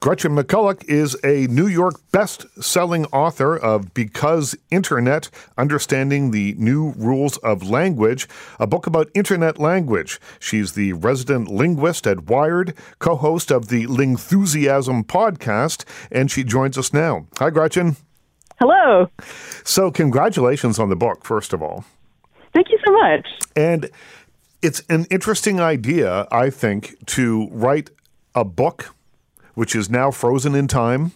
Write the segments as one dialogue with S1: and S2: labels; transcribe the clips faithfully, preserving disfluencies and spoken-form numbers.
S1: Gretchen McCulloch is a New York best-selling author of Because Internet, Understanding the New Rules of Language, a book about internet language. She's the resident linguist at Wired, co-host of the Lingthusiasm podcast, and she joins us now. Hi, Gretchen.
S2: Hello.
S1: So congratulations on the book, first of all.
S2: Thank you so much.
S1: And it's an interesting idea, I think, to write a book which is now frozen in time,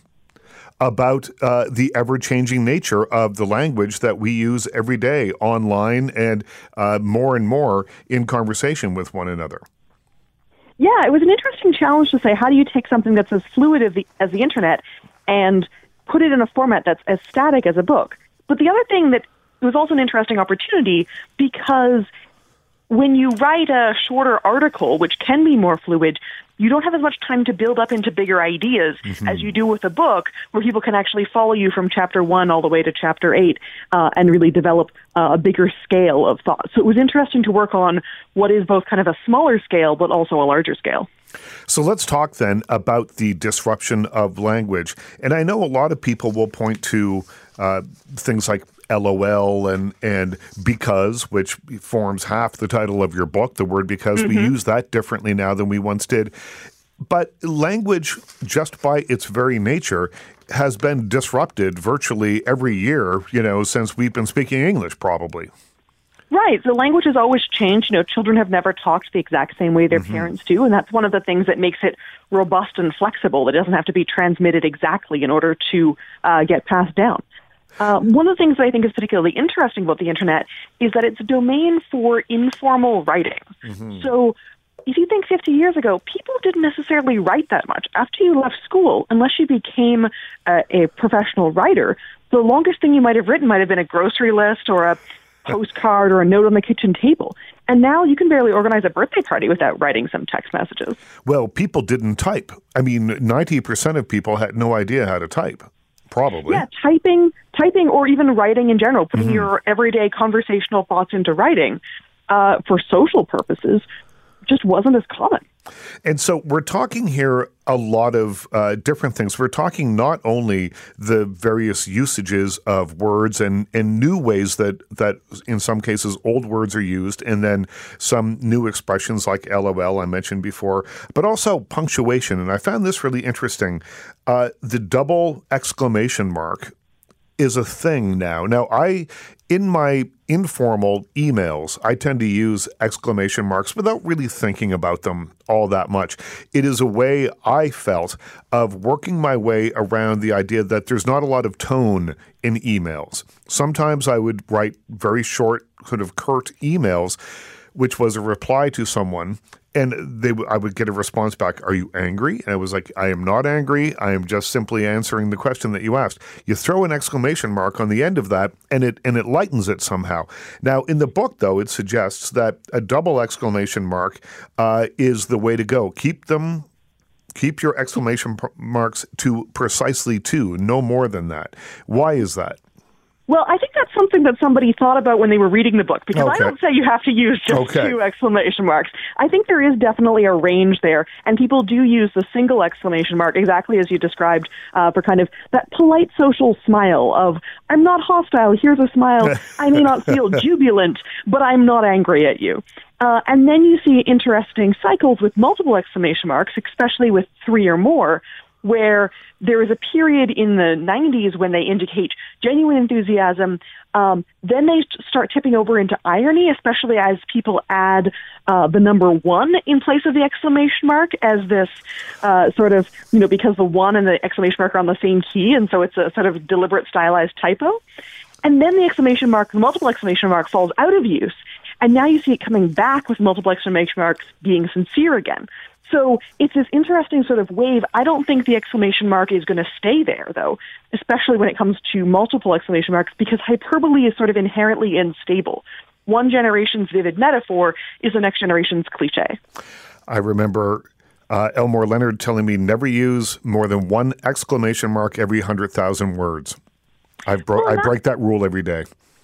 S1: about uh, the ever-changing nature of the language that we use every day online and uh, more and more in conversation with one another.
S2: Yeah, it was an interesting challenge to say, how do you take something that's as fluid as the, as the internet and put it in a format that's as static as a book? But the other thing that it was also an interesting opportunity, because when you write a shorter article, which can be more fluid, you don't have as much time to build up into bigger ideas mm-hmm. as you do with a book, where people can actually follow you from chapter one all the way to chapter eight uh, and really develop uh, a bigger scale of thought. So it was interesting to work on what is both kind of a smaller scale, but also a larger scale.
S1: So let's talk then about the disruption of language. And I know a lot of people will point to uh, things like L O L and, and because, which forms half the title of your book, the word because. Mm-hmm. We use that differently now than we once did. But language, just by its very nature, has been disrupted virtually every year, you know, since we've been speaking English, probably.
S2: Right. So language has always changed. You know, children have never talked the exact same way their mm-hmm. parents do, and that's one of the things that makes it robust and flexible. It doesn't have to be transmitted exactly in order to uh, get passed down. Uh, one of the things that I think is particularly interesting about the internet is that it's a domain for informal writing. Mm-hmm. So if you think fifty years ago, people didn't necessarily write that much. After you left school, unless you became a, a professional writer, the longest thing you might have written might have been a grocery list or a postcard or a note on the kitchen table. And now you can barely organize a birthday party without writing some text messages.
S1: Well, people didn't type. I mean, ninety percent of people had no idea how to type. Probably.
S2: Yeah, typing, typing, or even writing in general, putting mm-hmm. your everyday conversational thoughts into writing uh, for social purposes just wasn't as common.
S1: And so we're talking here a lot of uh, different things. We're talking not only the various usages of words and, and new ways that, that in some cases old words are used, and then some new expressions like L O L I mentioned before, but also punctuation. And I found this really interesting. Uh, the double exclamation mark is a thing now. Now, I, in my informal emails, I tend to use exclamation marks without really thinking about them all that much. It is a way, I felt, of working my way around the idea that there's not a lot of tone in emails. Sometimes I would write very short, sort of curt emails, which was a reply to someone, and they, I would get a response back, "Are you angry?" And I was like, "I am not angry. I am just simply answering the question that you asked." You throw an exclamation mark on the end of that, and it and it lightens it somehow. Now, in the book, though, it suggests that a double exclamation mark uh, is the way to go. Keep them, keep your exclamation marks to precisely two, no more than that. Why is that?
S2: Well, I think that's something that somebody thought about when they were reading the book, because okay. I don't say you have to use just okay. two exclamation marks. I think there is definitely a range there, and people do use the single exclamation mark, exactly as you described, uh, for kind of that polite social smile of, I'm not hostile, here's a smile, I may not feel jubilant, but I'm not angry at you. Uh, and then you see interesting cycles with multiple exclamation marks, especially with three or more, where there is a period in the nineties when they indicate genuine enthusiasm. Um, then they start tipping over into irony, especially as people add uh, the number one in place of the exclamation mark as this uh, sort of, you know, because the one and the exclamation mark are on the same key, and so it's a sort of deliberate stylized typo. And then the exclamation mark, the multiple exclamation mark, falls out of use. And now you see it coming back with multiple exclamation marks being sincere again. So it's this interesting sort of wave. I don't think the exclamation mark is going to stay there, though, especially when it comes to multiple exclamation marks, because hyperbole is sort of inherently unstable. One generation's vivid metaphor is the next generation's cliche.
S1: I remember uh, Elmore Leonard telling me never use more than one exclamation mark every one hundred thousand words. I, bro-
S2: well,
S1: I break that rule every day.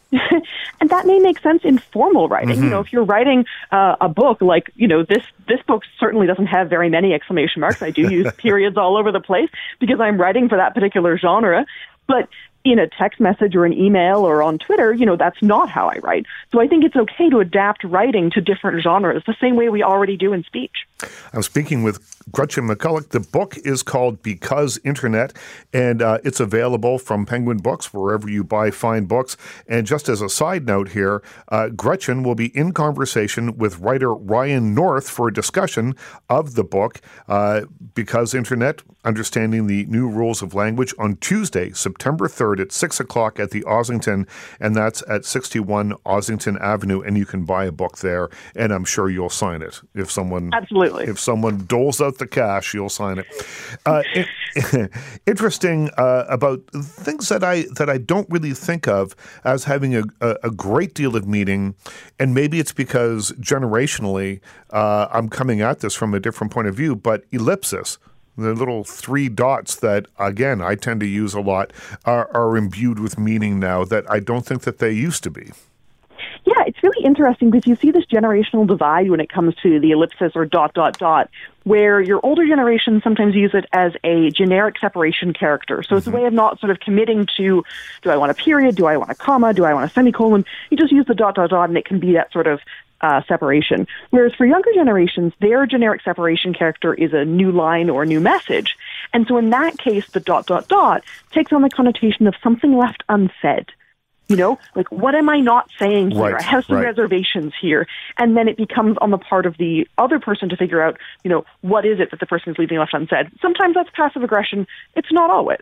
S2: And that may make sense in formal writing. Mm-hmm. You know, if you're writing uh, a book like, you know, this this book certainly doesn't have very many exclamation marks. I do use periods all over the place because I'm writing for that particular genre. But in a text message or an email or on Twitter, you know, that's not how I write. So I think it's okay to adapt writing to different genres, the same way we already do in speech.
S1: I'm speaking with Gretchen McCulloch. The book is called Because Internet, and uh, it's available from Penguin Books, wherever you buy fine books. And just as a side note here, uh, Gretchen will be in conversation with writer Ryan North for a discussion of the book, uh, Because Internet, Understanding the New Rules of Language, on Tuesday, September third at six o'clock at the Ossington, and that's at sixty-one Ossington Avenue, and you can buy a book there, and I'm sure you'll sign it. If someone
S2: Absolutely.
S1: If someone doles out the cash, you'll sign it. Uh, it interesting uh, about things that I that I don't really think of as having a, a, a great deal of meaning, and maybe it's because generationally uh, I'm coming at this from a different point of view, but ellipsis, the little three dots that, again, I tend to use a lot, are, are imbued with meaning now that I don't think that they used to be.
S2: Yeah, it's really interesting because you see this generational divide when it comes to the ellipsis or dot, dot, dot, where your older generation sometimes use it as a generic separation character. So mm-hmm. it's a way of not sort of committing to, do I want a period, do I want a comma, do I want a semicolon? You just use the dot, dot, dot, and it can be that sort of Uh, separation. Whereas for younger generations, their generic separation character is a new line or a new message. And so in that case, the dot, dot, dot takes on the connotation of something left unsaid. You know, like, what am I not saying here?
S1: Right,
S2: I have some
S1: right.
S2: reservations here. And then it becomes on the part of the other person to figure out, you know, what is it that the person is leaving left unsaid? Sometimes that's passive aggression. It's not always.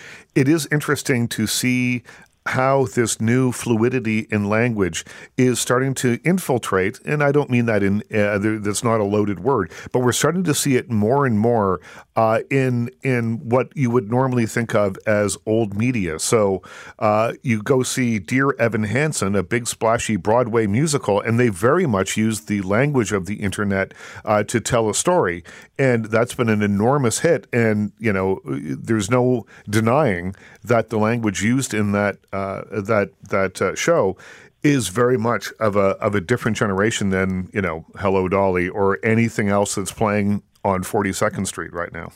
S1: It is interesting to see how this new fluidity in language is starting to infiltrate, and I don't mean that in uh, that's not a loaded word, but we're starting to see it more and more uh, in in what you would normally think of as old media. So uh, you go see Dear Evan Hansen, a big splashy Broadway musical, and they very much use the language of the internet uh, to tell a story, and that's been an enormous hit. And you know, there's no denying that the language used in that Uh, that that uh, show is very much of a of a different generation than, you know, Hello Dolly or anything else that's playing on forty-second Street right now.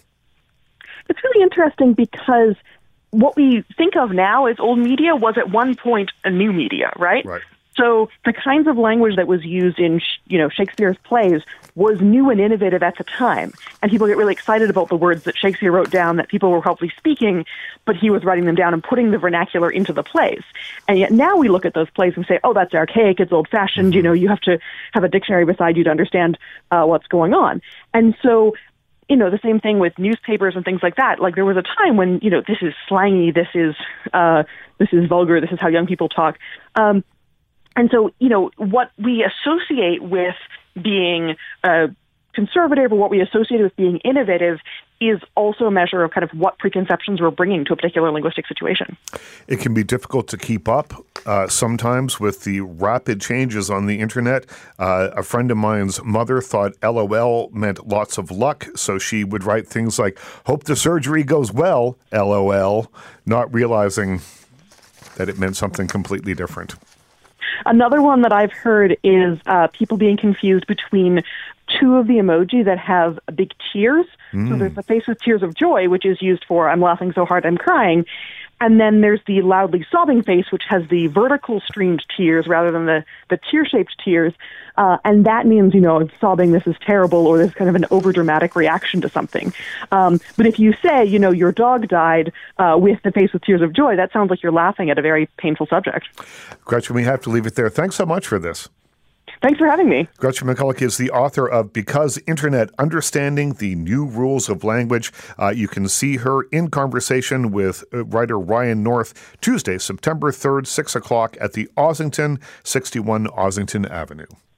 S2: It's really interesting because what we think of now as old media was at one point a new media, right?
S1: Right.
S2: So the kinds of language that was used in, you know, Shakespeare's plays was new and innovative at the time. And people get really excited about the words that Shakespeare wrote down that people were probably speaking, but he was writing them down and putting the vernacular into the plays. And yet now we look at those plays and say, oh, that's archaic, it's old-fashioned, you know, you have to have a dictionary beside you to understand uh, what's going on. And so, you know, the same thing with newspapers and things like that. Like, there was a time when, you know, this is slangy, this is uh, this is vulgar, this is how young people talk. Um, And so, you know, what we associate with being uh, conservative or what we associate with being innovative is also a measure of kind of what preconceptions we're bringing to a particular linguistic situation.
S1: It can be difficult to keep up uh, sometimes with the rapid changes on the internet. Uh, a friend of mine's mother thought L O L meant lots of luck, so she would write things like, hope the surgery goes well, L O L, not realizing that it meant something completely different.
S2: Another one that I've heard is uh, people being confused between two of the emoji that have big tears. Mm. So there's the face with tears of joy, which is used for I'm laughing so hard I'm crying. And then there's the loudly sobbing face, which has the vertical streamed tears rather than the, the tear-shaped tears. Uh, and that means, you know, I'm sobbing, this is terrible, or there's kind of an overdramatic reaction to something. Um, but if you say, you know, your dog died uh, with the face with tears of joy, that sounds like you're laughing at a very painful subject.
S1: Gretchen, we have to leave it there. Thanks so much for this.
S2: Thanks for having me.
S1: Gretchen McCulloch is the author of Because Internet, Understanding the New Rules of Language. Uh, you can see her in conversation with uh, writer Ryan North Tuesday, September third, six o'clock at the Ossington, sixty-one Ossington Avenue.